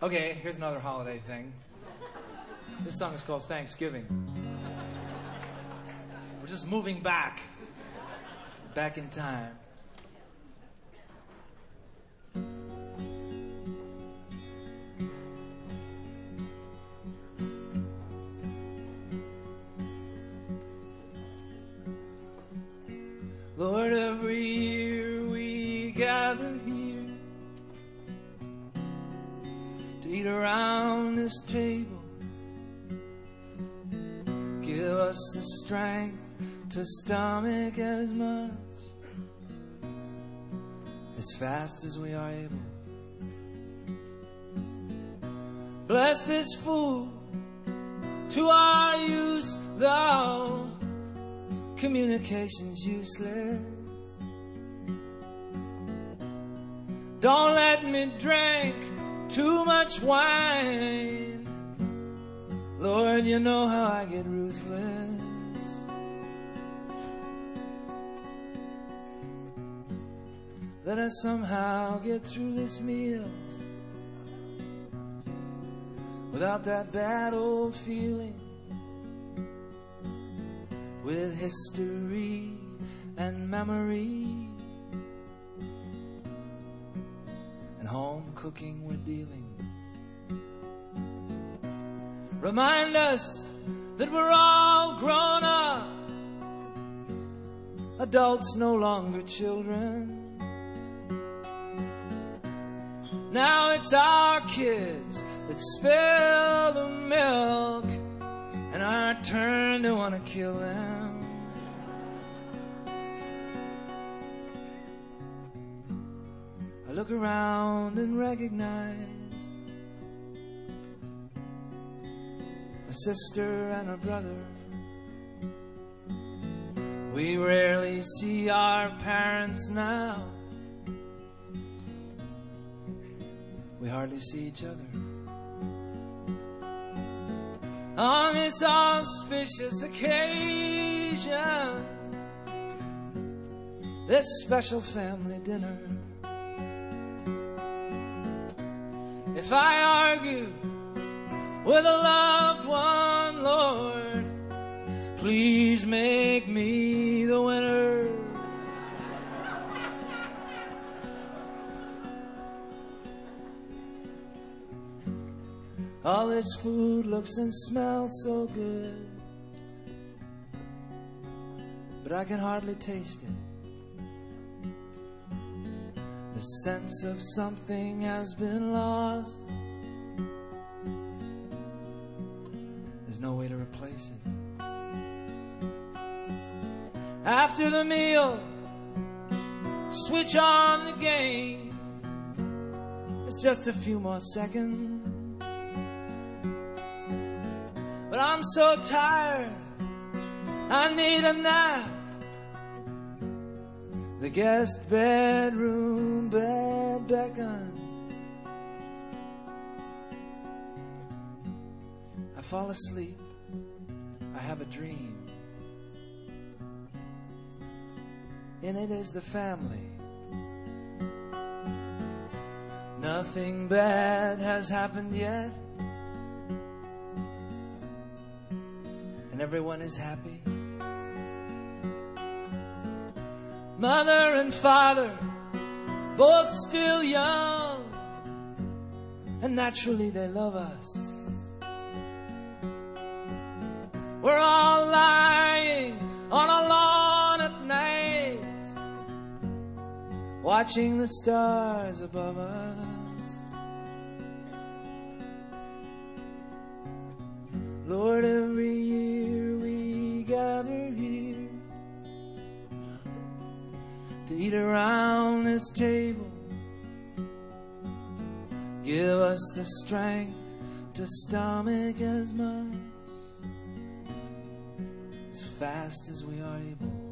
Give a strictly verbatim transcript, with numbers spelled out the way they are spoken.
Okay, here's another holiday thing. This song is called Thanksgiving. We're just moving back. Back in time. Lord, every year we gather here to eat around this table. Give us the strength to stomach as much as fast as we are able. Bless this food to our use, though communication's useless. Don't let me drink too much wine. Lord, you know how I get ruthless. Let us somehow get through this meal without that bad old feeling, with history and memory and home cooking we're dealing. Remind us that we're all grown up, adults no longer children. Now it's our kids that spill the milk, and our turn to want to kill them. I look around and recognize a sister and a brother. We rarely see our parents now. We hardly see each other. On this auspicious occasion, this special family dinner, if I argue with a loved one, Lord, please make me the winner. All this food looks and smells so good, but I can hardly taste it. The sense of something has been lost. There's no way to replace it. After the meal, switch on the game. It's just a few more seconds, but I'm so tired, I need a nap. The guest bedroom bed beckons. I fall asleep, I have a dream. In it is the family. Nothing bad has happened yet, and everyone is happy. Mother and father, both still young, and naturally they love us. We're all lying on a lawn at night, watching the stars above us. Lord, every year we gather here to eat around this table. Give us the strength to stomach as much, as fast as we are able.